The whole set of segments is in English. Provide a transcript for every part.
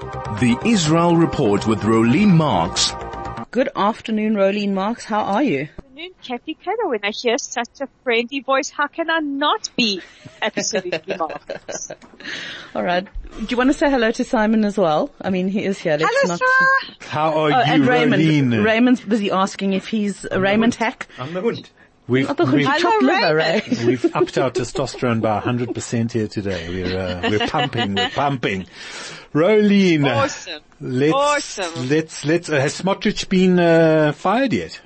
The Israel Report with Rolene Marks. Good afternoon, Rolene Marks. How are you? Kathy Keller. When I hear such a friendly voice, how can I not be absolutely marvelous? All right. Do you want to say hello to Simon as well? I mean, he is here. Hello, sir. How are you, and Raymond. Rolene? Raymond's busy asking if he's Raymond Hack. I'm the Hund. We've upped our testosterone by 100% here today. We're pumping. Rolene. Awesome. Has Smotrich been fired yet?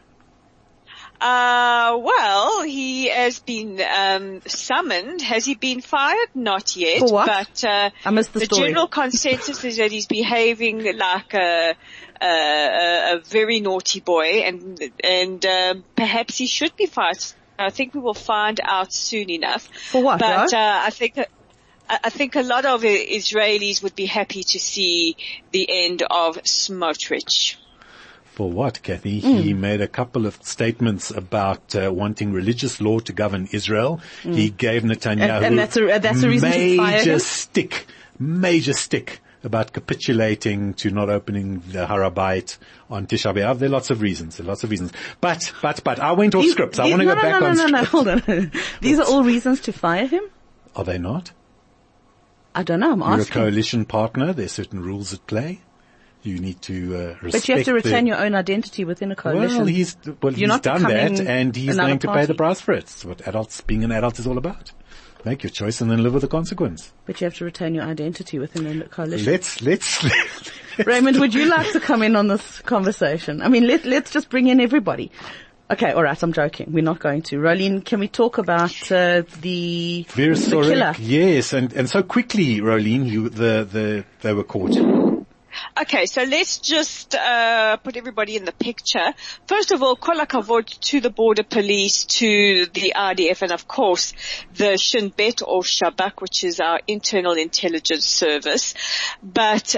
Well, he has been summoned. Has he been fired? Not yet. For what? But I missed the story. General consensus is that he's behaving like a very naughty boy, and perhaps he should be fired. I think we will find out soon enough. For what? But I think a lot of Israelis would be happy to see the end of Smotrich. For what, Kathy? He made a couple of statements about wanting religious law to govern Israel. He gave Netanyahu and that's a reason to fire him? major stick about capitulating to not opening the Har HaBayit on Tisha B'Av. There are lots of reasons. But I went off script. I want to go back on script. No, hold on. These are all reasons to fire him? Are they not? I don't know. I'm asking. You're a coalition partner. There's certain rules at play. You need to respect. But you have to retain your own identity within a coalition. Well, he's done that, and he's going to pay the price for it. It's what being an adult is all about. Make your choice and then live with the consequence. But you have to retain your identity within a coalition. Let's Raymond, would you like to come in on this conversation? I mean, let's just bring in everybody. Okay, all right, I'm joking. We're not going to. Rolene, can we talk about the killer? Yes, and so quickly, Rolene, they were caught. Okay, so let's just put everybody in the picture. First of all, kol hakavod to the border police, to the IDF, and of course the Shin Bet or Shabak, which is our internal intelligence service. But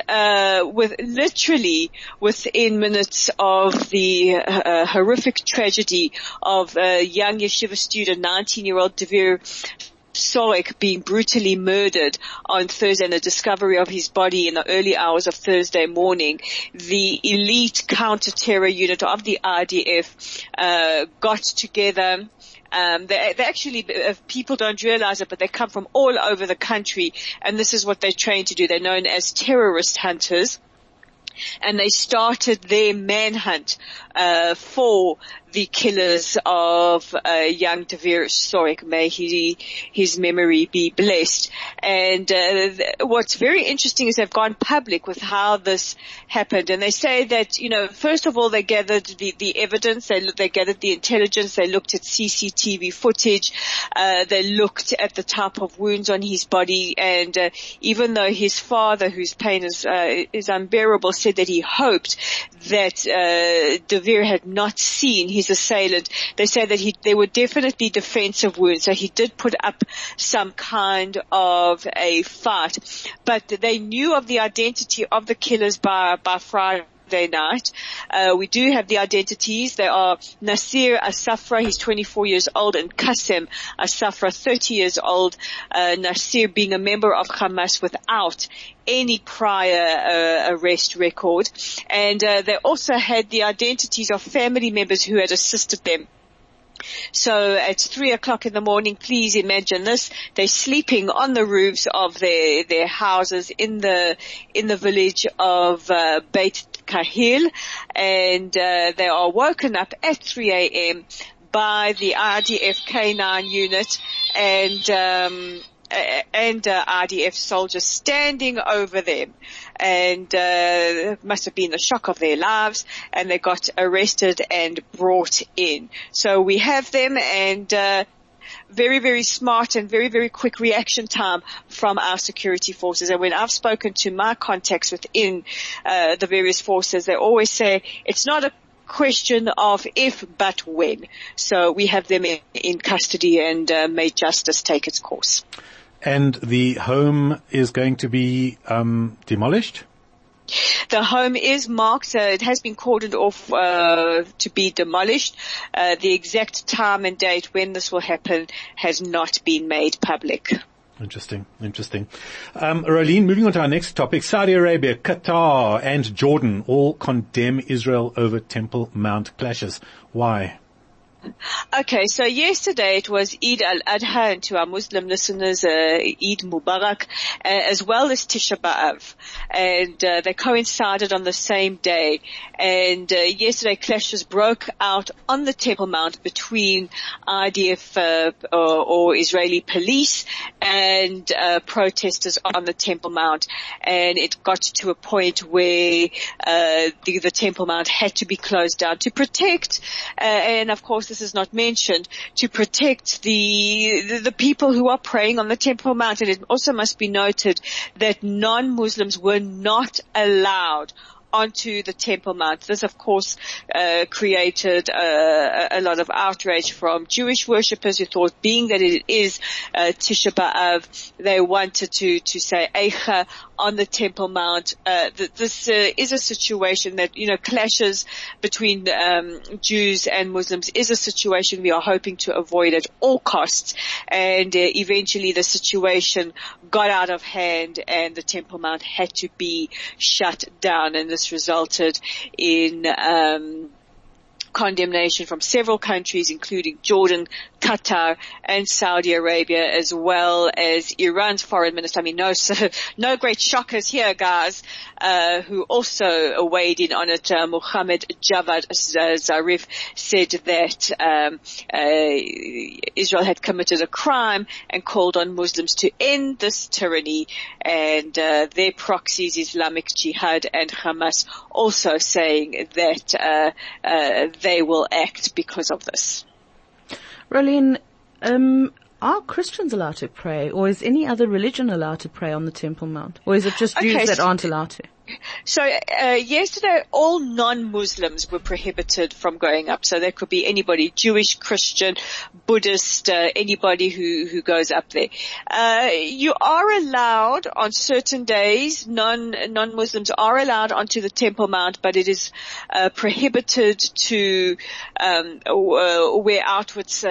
within minutes of the horrific tragedy of a young yeshiva student, 19-year-old Devir Sorek being brutally murdered on Thursday, and the discovery of his body in the early hours of Thursday morning, the elite counter-terror unit of the IDF got together. They actually, people don't realize it, but they come from all over the country, and this is what they're trained to do. They're known as terrorist hunters. And they started their manhunt for the killers of young Devir Sorek. May his memory be blessed. And what's very interesting is they've gone public with how this happened. And they say that, first of all, they gathered the evidence, they gathered the intelligence, they looked at CCTV footage, they looked at the type of wounds on his body, and even though his father, whose pain is unbearable, said that he hoped that Devir had not seen his assailant, they say that there were definitely defensive wounds, so he did put up some kind of a fight. But they knew of the identity of the killers by Friday night. We do have the identities. They are Nasir Asafra, he's 24 years old, and Qasem Asafra, 30 years old. Nasir being a member of Hamas without any prior arrest record. And they also had the identities of family members who had assisted them. So at 3:00 in the morning, please imagine this, they're sleeping on the roofs of their houses in the village of Beit Kahil, and they are woken up at 3 a.m. by the IDF K9 unit and IDF soldiers standing over them, and must have been the shock of their lives, and they got arrested and brought in. So we have them, and very, very smart and very, very quick reaction time from our security forces. And when I've spoken to my contacts within the various forces, they always say it's not a question of if but when. So we have them in custody, and may justice take its course. And the home is going to be demolished? The home is marked. It has been cordoned off to be demolished. The exact time and date when this will happen has not been made public. Interesting. Rolene, moving on to our next topic. Saudi Arabia, Qatar and Jordan all condemn Israel over Temple Mount clashes. Why? Okay, so yesterday it was Eid al-Adha, and to our Muslim listeners, Eid Mubarak, as well as Tisha B'Av. And they coincided on the same day. And yesterday clashes broke out on the Temple Mount between IDF or Israeli police and protesters on the Temple Mount. And it got to a point where the Temple Mount had to be closed down to protect, and of course this is not mentioned, to protect the people who are praying on the Temple Mount. And it also must be noted that non-Muslims were not allowed onto the Temple Mount. This, of course, created a lot of outrage from Jewish worshippers who thought, being that it is Tisha B'Av, they wanted to say Eicha on the Temple Mount. This is a situation that, clashes between Jews and Muslims is a situation we are hoping to avoid at all costs. And eventually the situation got out of hand and the Temple Mount had to be shut down, and this resulted in condemnation from several countries, including Jordan, Qatar, and Saudi Arabia, as well as Iran's foreign minister. I mean, no great shockers here, guys, who also weighed in on it. Mohammed Javad Zarif said that Israel had committed a crime and called on Muslims to end this tyranny, and their proxies, Islamic Jihad and Hamas, also saying that they will act because of this. Rolene, are Christians allowed to pray, or is any other religion allowed to pray on the Temple Mount? Or is it just Jews that aren't allowed to? So yesterday, all non-Muslims were prohibited from going up. So there could be anybody, Jewish, Christian, Buddhist, anybody who goes up there. You are allowed on certain days, non-Muslims are allowed onto the Temple Mount, but it is prohibited to wear outwards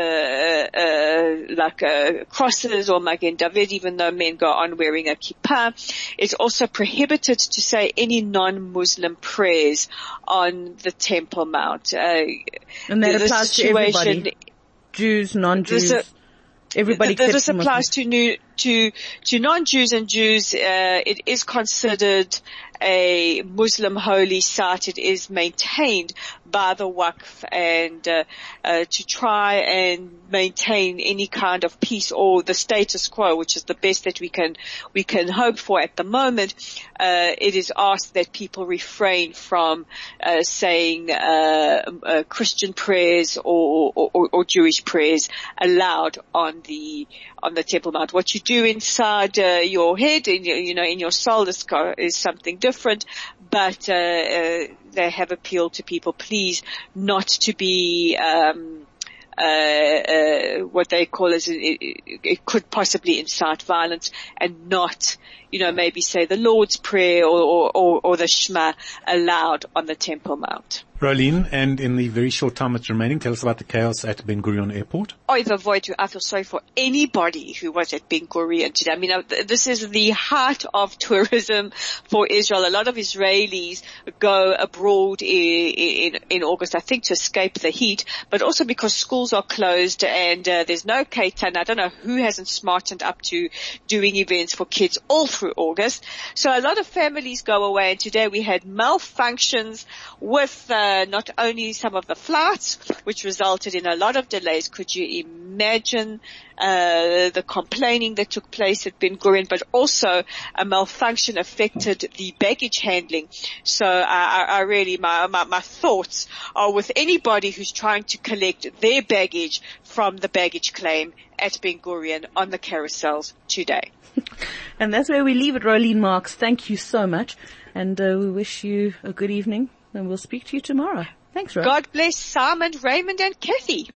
like crosses or Magen David, even though men go on wearing a kippah. It's also prohibited to say any non-Muslim prayers on the Temple Mount. And that applies to everybody. Jews, non-Jews, everybody. This applies to non-Jews and Jews. It is considered a Muslim holy site. It is maintained by the Waqf, and to try and maintain any kind of peace or the status quo, which is the best that we can hope for at the moment, it is asked that people refrain from saying Christian prayers or Jewish prayers aloud on the Temple Mount. What you do inside your head, in your soul, is something different, but they have appealed to people, please, not to be what they call as it could possibly incite violence, and not, maybe say the Lord's Prayer or the Shema aloud on the Temple Mount. Rolene, and in the very short time that's remaining, tell us about the chaos at Ben Gurion Airport. I feel sorry for anybody who was at Ben Gurion today. I mean, this is the heart of tourism for Israel. A lot of Israelis go abroad in August, I think, to escape the heat, but also because schools are closed and there's no Keitan. I don't know who hasn't smartened up to doing events for kids all through August. So a lot of families go away, and today we had malfunctions with not only some of the flights, which resulted in a lot of delays. Could you imagine the complaining that took place at Ben Gurion, but also a malfunction affected the baggage handling. So I really, my thoughts are with anybody who's trying to collect their baggage from the baggage claim at Ben Gurion on the carousels today. And that's where we leave it, Rolene Marks. Thank you so much. And we wish you a good evening, and we'll speak to you tomorrow. Thanks, Ro. God bless Simon, Raymond, and Kathy.